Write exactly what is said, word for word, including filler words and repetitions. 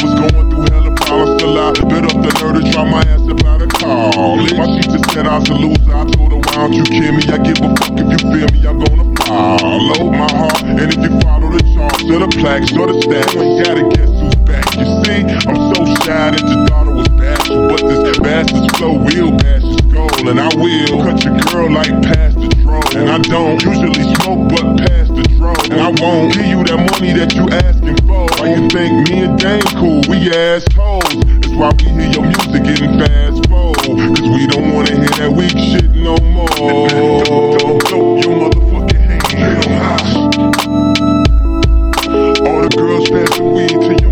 was going through hell of problems till I bit up the nerve to try my ass about a call. My teacher said I was a loser, I told her why don't you kill me? I give a fuck if you feel me, I'm gonna follow my heart. And if you follow the charms or the plaques or the stats, you ain't gotta guess who's back. You see, I'm so shy that your daughter was bashful, but this bastard's flow will bash his skull. And I will cut your girl like past the troll. And I don't usually smoke but pass the dro. And I won't give you that money that you asking for. Why you think me and Dame cool? We assholes. That's why we hear your music getting fast forward. Cause we don't wanna hear that weak shit no more. Throw your motherfucking hands high. All the girls passing weed to your